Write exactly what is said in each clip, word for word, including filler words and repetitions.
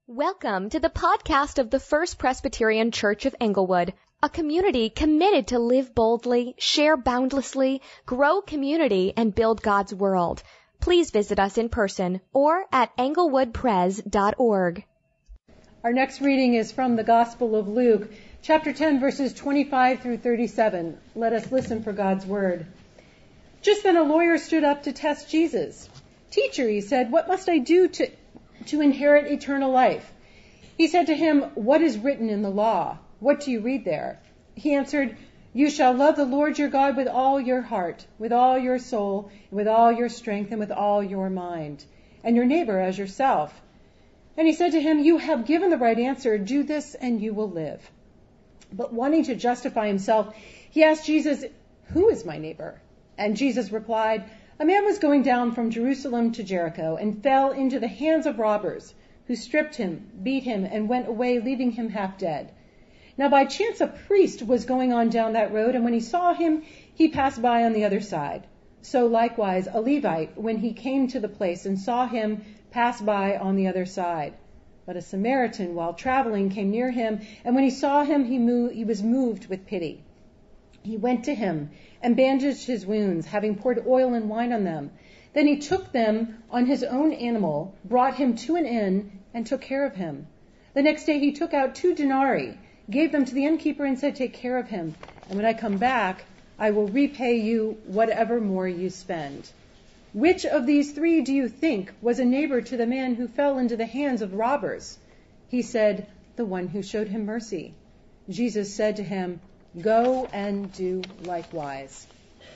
Welcome to the podcast of the First Presbyterian Church of Englewood, a community committed to live boldly, share boundlessly, grow community, and build God's world. Please visit us in person or at englewood pres dot org. Our next reading is from the Gospel of Luke, chapter ten, verses twenty-five through thirty-seven. Let us listen for God's word. Just then a lawyer stood up to test Jesus. "Teacher," he said, "what must I do to to inherit eternal life?" He said to him, "What is written in the law? What do you read there?" He answered, "You shall love the Lord your God with all your heart, with all your soul, and with all your strength, and with all your mind, and your neighbor as yourself." And he said to him, "You have given the right answer. Do this and you will live." But wanting to justify himself, he asked Jesus, "Who is my neighbor?" And Jesus replied, "A man was going down from Jerusalem to Jericho and fell into the hands of robbers, who stripped him, beat him, and went away, leaving him half dead. Now by chance a priest was going on down that road, and when he saw him, he passed by on the other side. So likewise a Levite, when he came to the place and saw him, passed by on the other side. But a Samaritan, while traveling, came near him, and when he saw him, he, moved, he was moved with pity. He went to him and bandaged his wounds, having poured oil and wine on them. Then he took them on his own animal, brought him to an inn, and took care of him. The next day he took out two denarii, gave them to the innkeeper, and said, 'Take care of him, and when I come back, I will repay you whatever more you spend.' Which of these three do you think was a neighbor to the man who fell into the hands of robbers?" He said, "The one who showed him mercy." Jesus said to him, "Go and do likewise."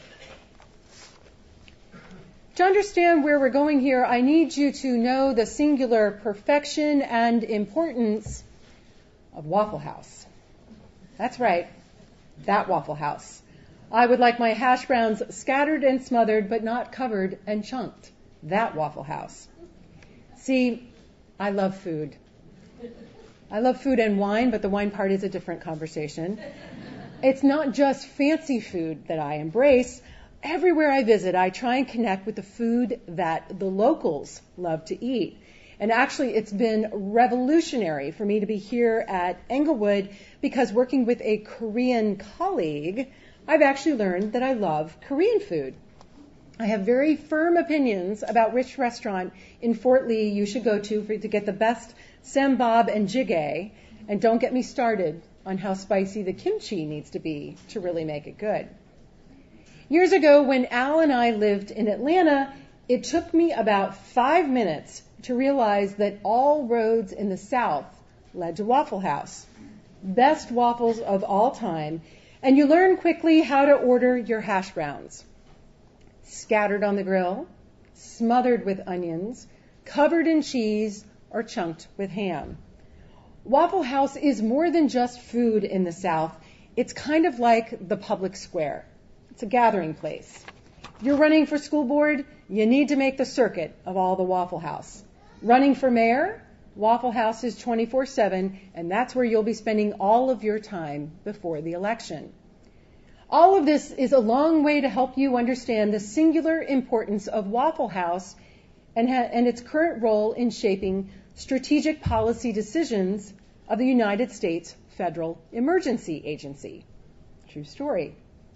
To understand where we're going here, I need you to know the singular perfection and importance of Waffle House. That's right, that Waffle House. I would like my hash browns scattered and smothered, but not covered and chunked. That Waffle House. See, I love food. I love food and wine, but the wine part is a different conversation. It's not just fancy food that I embrace. Everywhere I visit, I try and connect with the food that the locals love to eat. And actually, it's been revolutionary for me to be here at Englewood because working with a Korean colleague, I've actually learned that I love Korean food. I have very firm opinions about which restaurant in Fort Lee you should go to for, to get the best sambab and jjigae. And don't get me started on how spicy the kimchi needs to be to really make it good. Years ago, when Al and I lived in Atlanta, it took me about five minutes to realize that all roads in the South led to Waffle House. Best waffles of all time. And you learn quickly how to order your hash browns. Scattered on the grill, smothered with onions, covered in cheese, or chunked with ham. Waffle House is more than just food in the South. It's kind of like the public square. It's a gathering place. You're running for school board, you need to make the circuit of all the Waffle House. Running for mayor, Waffle House is twenty-four seven, and that's where you'll be spending all of your time before the election. All of this is a long way to help you understand the singular importance of Waffle House and, ha- and its current role in shaping strategic policy decisions of the United States Federal Emergency Agency. True story.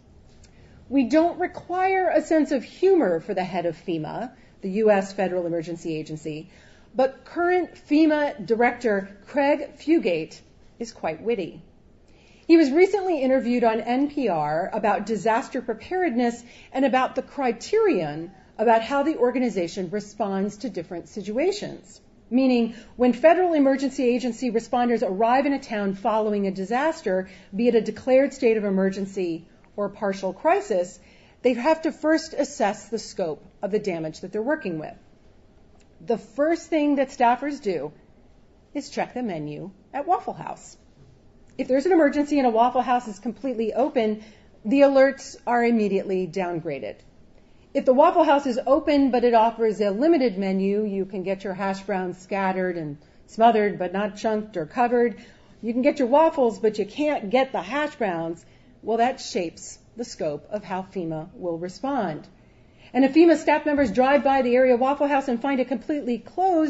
We don't require a sense of humor for the head of FEMA, the U S Federal Emergency Agency, but current FEMA Director Craig Fugate is quite witty. He was recently interviewed on N P R about disaster preparedness and about the criterion about how the organization responds to different situations. Meaning, when Federal Emergency Agency responders arrive in a town following a disaster, be it a declared state of emergency or partial crisis, they have to first assess the scope of the damage that they're working with. The first thing that staffers do is check the menu at Waffle House. If there's an emergency and a Waffle House is completely open, the alerts are immediately downgraded. If the Waffle House is open but it offers a limited menu, you can get your hash browns scattered and smothered but not chunked or covered. You can get your waffles but you can't get the hash browns. Well, that shapes the scope of how FEMA will respond. And if FEMA staff members drive by the area Waffle House and find it completely closed,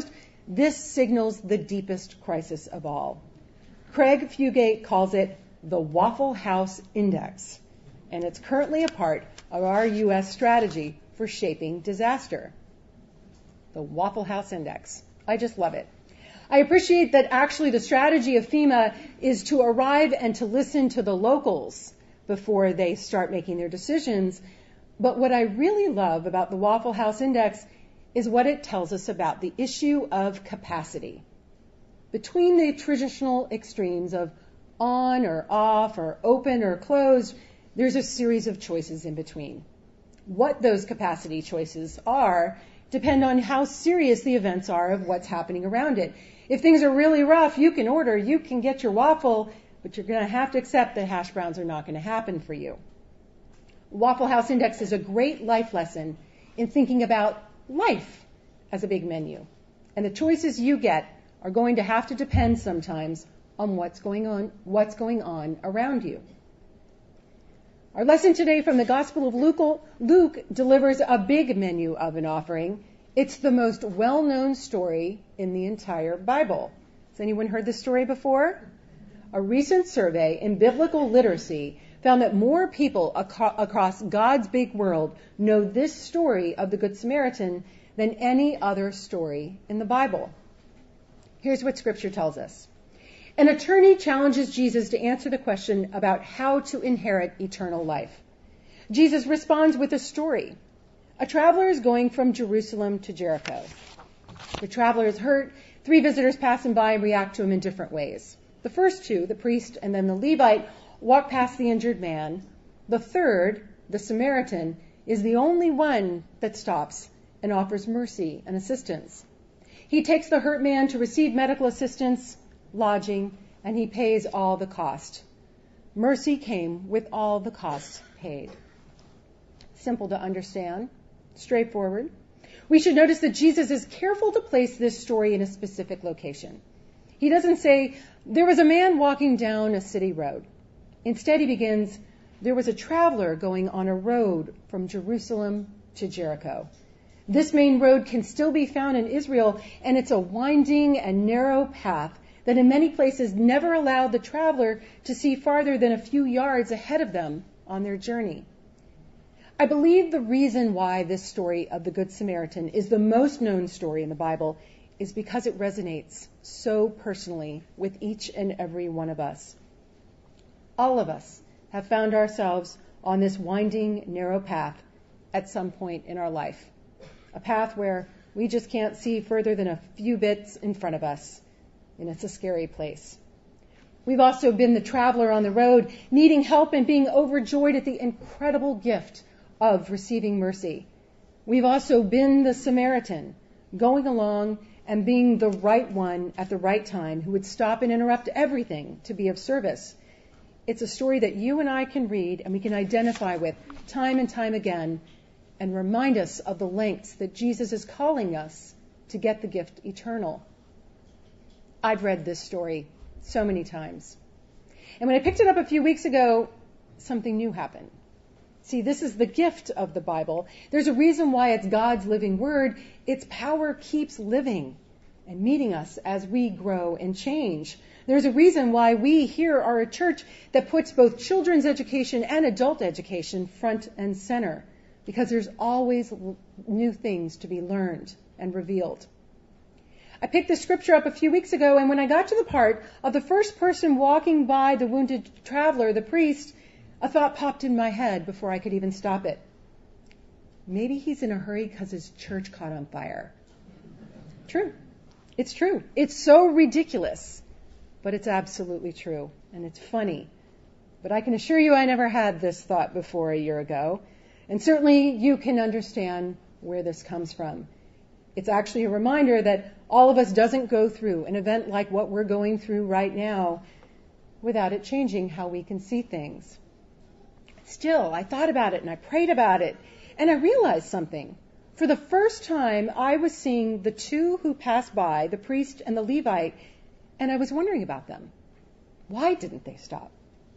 This signals the deepest crisis of all. Craig Fugate calls it the Waffle House Index, and it's currently a part of our U S strategy for shaping disaster. The Waffle House Index. I just love it. I appreciate that actually the strategy of FEMA is to arrive and to listen to the locals before they start making their decisions. But what I really love about the Waffle House Index is what it tells us about the issue of capacity. Between the traditional extremes of on or off or open or closed, there's a series of choices in between. What those capacity choices are depend on how serious the events are of what's happening around it. If things are really rough, you can order, you can get your waffle, but you're going to have to accept that hash browns are not going to happen for you. Waffle House Index is a great life lesson in thinking about life as a big menu. And the choices you get are going to have to depend sometimes on what's going on, what's going on around you. Our lesson today from the Gospel of Luke, Luke delivers a big menu of an offering. It's the most well-known story in the entire Bible. Has anyone heard this story before? A recent survey in biblical literacy found that more people ac- across God's big world know this story of the Good Samaritan than any other story in the Bible. Here's what Scripture tells us. An attorney challenges Jesus to answer the question about how to inherit eternal life. Jesus responds with a story. A traveler is going from Jerusalem to Jericho. The traveler is hurt. Three visitors pass him by and react to him in different ways. The first two, the priest and then the Levite, walk past the injured man. The third, the Samaritan, is the only one that stops and offers mercy and assistance. He takes the hurt man to receive medical assistance, lodging, and he pays all the cost. Mercy came with all the costs paid. Simple to understand, straightforward. We should notice that Jesus is careful to place this story in a specific location. He doesn't say, there was a man walking down a city road. Instead, he begins, there was a traveler going on a road from Jerusalem to Jericho. This main road can still be found in Israel, and it's a winding and narrow path that in many places never allowed the traveler to see farther than a few yards ahead of them on their journey. I believe the reason why this story of the Good Samaritan is the most known story in the Bible is because it resonates so personally with each and every one of us. All of us have found ourselves on this winding, narrow path at some point in our life. A path where we just can't see further than a few bits in front of us. And it's a scary place. We've also been the traveler on the road, needing help and being overjoyed at the incredible gift of receiving mercy. We've also been the Samaritan, going along and being the right one at the right time who would stop and interrupt everything to be of service. It's a story that you and I can read and we can identify with time and time again and remind us of the lengths that Jesus is calling us to get the gift eternal. I've read this story so many times. And when I picked it up a few weeks ago, something new happened. See, this is the gift of the Bible. There's a reason why it's God's living word. Its power keeps living and meeting us as we grow and change. There's a reason why we here are a church that puts both children's education and adult education front and center, because there's always new things to be learned and revealed. I picked the scripture up a few weeks ago, and when I got to the part of the first person walking by the wounded traveler, the priest, a thought popped in my head before I could even stop it. Maybe he's in a hurry because his church caught on fire. True. It's true. It's so ridiculous, but it's absolutely true, and it's funny. But I can assure you I never had this thought before a year ago, and certainly you can understand where this comes from. It's actually a reminder that all of us doesn't go through an event like what we're going through right now without it changing how we can see things. Still, I thought about it and I prayed about it, and I realized something. For the first time, I was seeing the two who passed by, the priest and the Levite, and I was wondering about them. Why didn't they stop?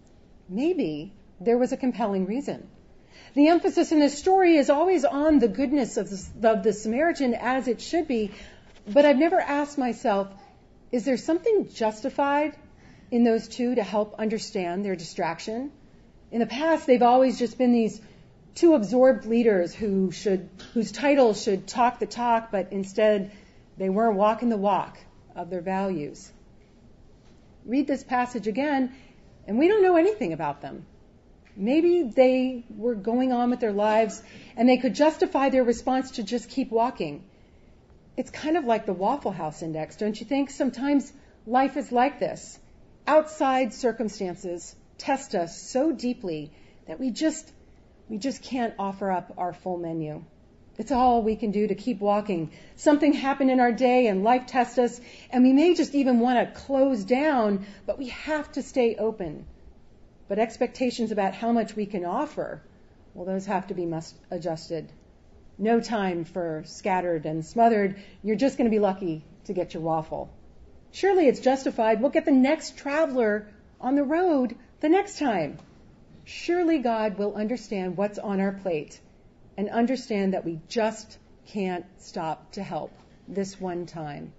Maybe there was a compelling reason. The emphasis in this story is always on the goodness of the, of the Samaritan, as it should be, But I've never asked myself, is there something justified in those two to help understand their distraction? In the past, they've always just been these two absorbed leaders who should, whose titles should talk the talk, but instead they weren't walking the walk of their values. Read this passage again, and we don't know anything about them. Maybe they were going on with their lives, and they could justify their response to just keep walking. It's kind of like the Waffle House Index, don't you think? Sometimes life is like this. Outside circumstances test us so deeply that we just we just can't offer up our full menu. It's all we can do to keep walking. Something happened in our day and life tests us, and we may just even want to close down, but we have to stay open. But expectations about how much we can offer, well, those have to be must adjusted. No time for scattered and smothered. You're just going to be lucky to get your waffle. Surely it's justified. We'll get the next traveler on the road the next time. Surely God will understand what's on our plate and understand that we just can't stop to help this one time.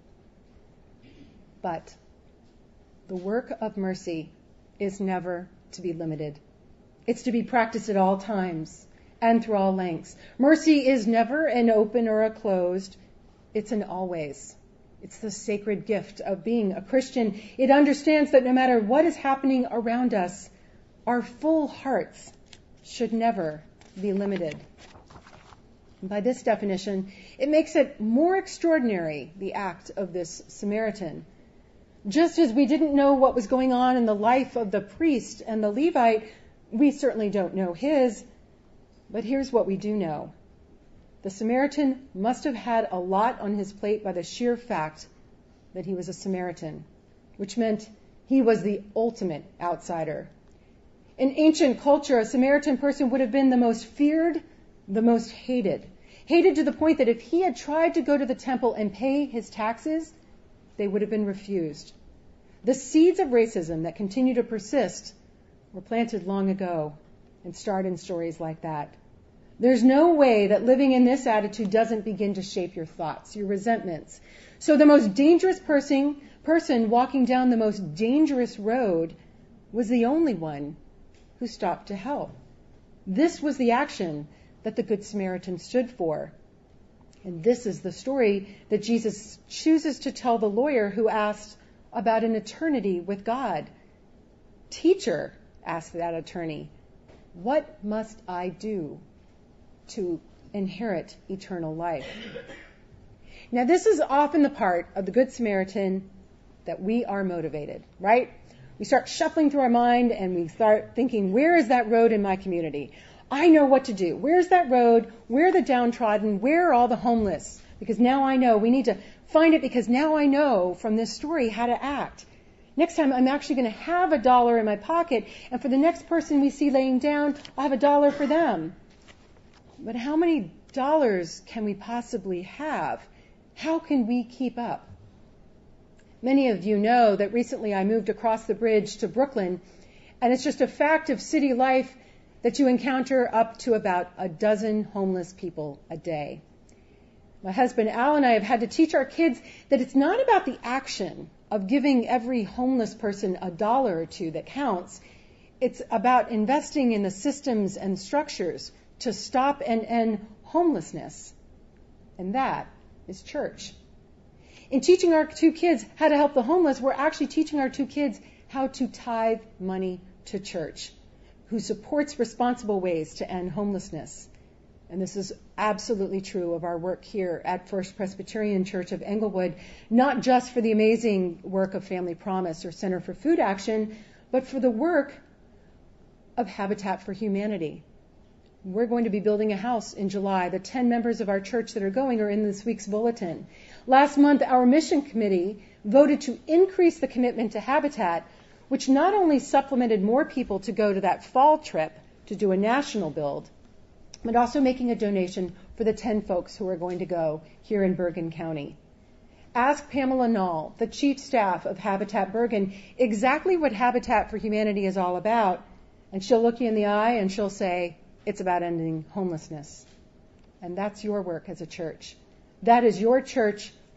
But the work of mercy is never to be limited. It's to be practiced at all times and through all lengths. Mercy is never an open or a closed. It's an always. It's the sacred gift of being a Christian. It understands that no matter what is happening around us, our full hearts should never be limited. And by this definition, it makes it more extraordinary, the act of this Samaritan. Just as we didn't know what was going on in the life of the priest and the Levite, we certainly don't know his. But here's what we do know. The Samaritan must have had a lot on his plate by the sheer fact that he was a Samaritan, which meant he was the ultimate outsider. In ancient culture, a Samaritan person would have been the most feared, the most hated. Hated to the point that if he had tried to go to the temple and pay his taxes, they would have been refused. The seeds of racism that continue to persist were planted long ago and start in stories like that. There's no way that living in this attitude doesn't begin to shape your thoughts, your resentments. So the most dangerous person, person walking down the most dangerous road was the only one who stopped to help. This was the action that the Good Samaritan stood for. And this is the story that Jesus chooses to tell the lawyer who asked about an eternity with God. Teacher, asked that attorney, what must I do to inherit eternal life? Now, this is often the part of the Good Samaritan that we are motivated, right? We start shuffling through our mind and we start thinking, where is that road in my community? I know what to do. Where's that road? Where are the downtrodden? Where are all the homeless? Because now I know. We need to find it because now I know from this story how to act. Next time I'm actually going to have a dollar in my pocket, and for the next person we see laying down, I'll have a dollar for them. But how many dollars can we possibly have? How can we keep up? Many of you know that recently I moved across the bridge to Brooklyn, and it's just a fact of city life that you encounter up to about a dozen homeless people a day. My husband Al and I have had to teach our kids that it's not about the action of giving every homeless person a dollar or two that counts. It's about investing in the systems and structures to stop and end homelessness. And that is church. In teaching our two kids how to help the homeless, we're actually teaching our two kids how to tithe money to church, who supports responsible ways to end homelessness. And this is absolutely true of our work here at First Presbyterian Church of Englewood, not just for the amazing work of Family Promise or Center for Food Action, but for the work of Habitat for Humanity. We're going to be building a house in July. The ten members of our church that are going are in this week's bulletin. Last month, our mission committee voted to increase the commitment to Habitat, which not only supplemented more people to go to that fall trip to do a national build, but also making a donation for the ten folks who are going to go here in Bergen County. Ask Pamela Nall, the chief staff of Habitat Bergen, exactly what Habitat for Humanity is all about, and she'll look you in the eye and she'll say, it's about ending homelessness. And that's your work as a church. That is your church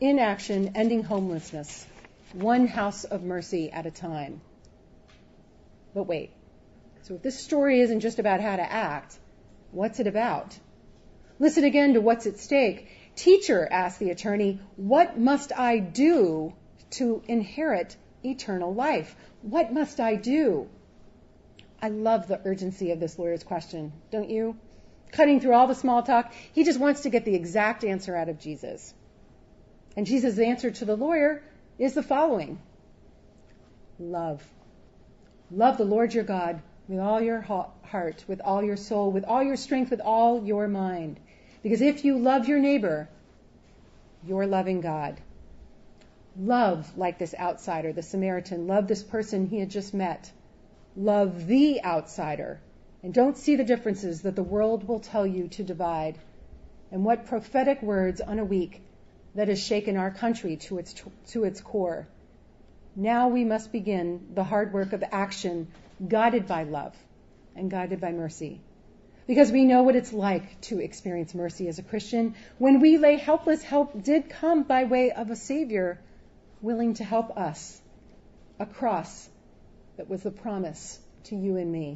in action, ending homelessness, one house of mercy at a time. But wait, so if this story isn't just about how to act, what's it about? Listen again to what's at stake. Teacher, asked the attorney, what must I do to inherit eternal life? What must I do? I love the urgency of this lawyer's question, don't you? Cutting through all the small talk, he just wants to get the exact answer out of Jesus. And Jesus' answer to the lawyer is the following. Love. Love the Lord your God with all your heart, with all your soul, with all your strength, with all your mind. Because if you love your neighbor, you're loving God. Love like this outsider, the Samaritan. Love this person he had just met. Love the outsider. And don't see the differences that the world will tell you to divide. And what prophetic words on a week that has shaken our country to its to its core. Now we must begin the hard work of action guided by love and guided by mercy. Because we know what it's like to experience mercy as a Christian. When we lay helpless, help did come by way of a Savior willing to help us. A cross that was the promise to you and me.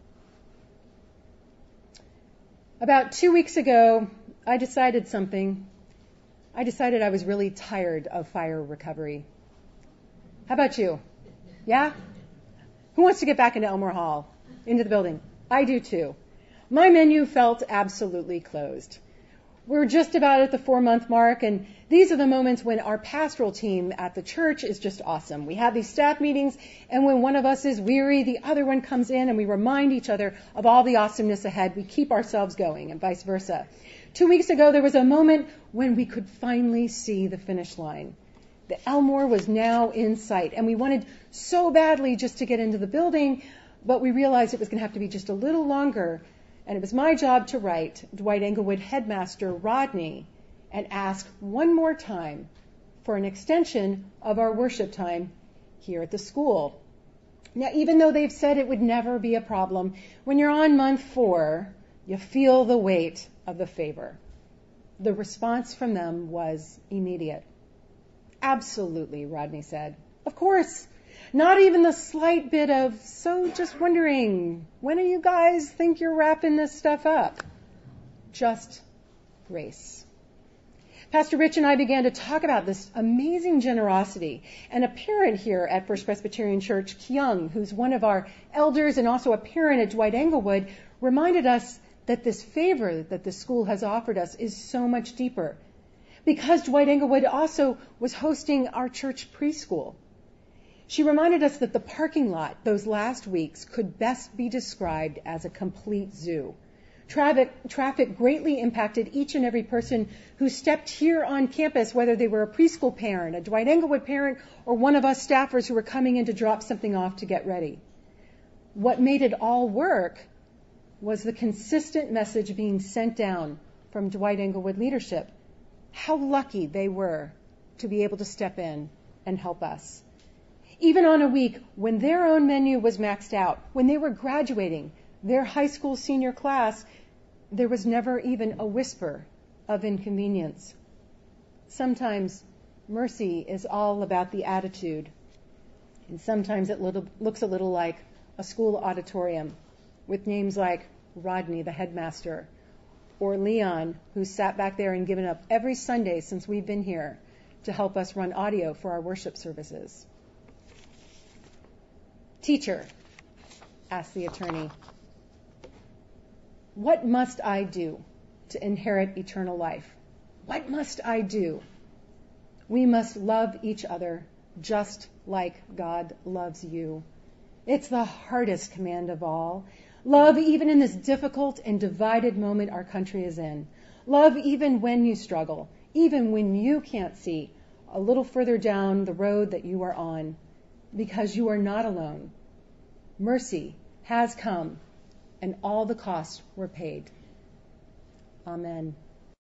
About two weeks ago, I decided something. I decided I was really tired of fire recovery. How about you? Yeah? Who wants to get back into Elmore Hall? Into the building? I do too. My menu felt absolutely closed. We're just about at the four-month mark, and these are the moments when our pastoral team at the church is just awesome. We have these staff meetings, and when one of us is weary, the other one comes in, and we remind each other of all the awesomeness ahead. We keep ourselves going, and vice versa. Two weeks ago, there was a moment when we could finally see the finish line. The Elmore was now in sight, and we wanted so badly just to get into the building, but we realized it was going to have to be just a little longer. And it was my job to write Dwight Englewood headmaster Rodney and ask one more time for an extension of our worship time here at the school. Now, even though they've said it would never be a problem, when you're on month four, you feel the weight of the favor. The response from them was immediate. Absolutely, Rodney said. Of course. Not even the slight bit of, so just wondering, when do you guys think you're wrapping this stuff up? Just grace. Pastor Rich and I began to talk about this amazing generosity. And a parent here at First Presbyterian Church, Kyung, who's one of our elders and also a parent at Dwight Englewood, reminded us that this favor that the school has offered us is so much deeper. Because Dwight Englewood also was hosting our church preschool. She reminded us that the parking lot those last weeks could best be described as a complete zoo. Traffic, traffic greatly impacted each and every person who stepped here on campus, whether they were a preschool parent, a Dwight Englewood parent, or one of us staffers who were coming in to drop something off to get ready. What made it all work was the consistent message being sent down from Dwight Englewood leadership. How lucky they were to be able to step in and help us. Even on a week when their own menu was maxed out, when they were graduating their high school senior class, there was never even a whisper of inconvenience. Sometimes mercy is all about the attitude, and sometimes it little, looks a little like a school auditorium with names like Rodney, the headmaster, or Leon, who sat back there and given up every Sunday since we've been here to help us run audio for our worship services. Teacher, asked the attorney, what must I do to inherit eternal life? What must I do? We must love each other just like God loves you. It's the hardest command of all. Love even in this difficult and divided moment our country is in. Love even when you struggle, even when you can't see a little further down the road that you are on, because you are not alone. Mercy has come, and all the costs were paid. Amen.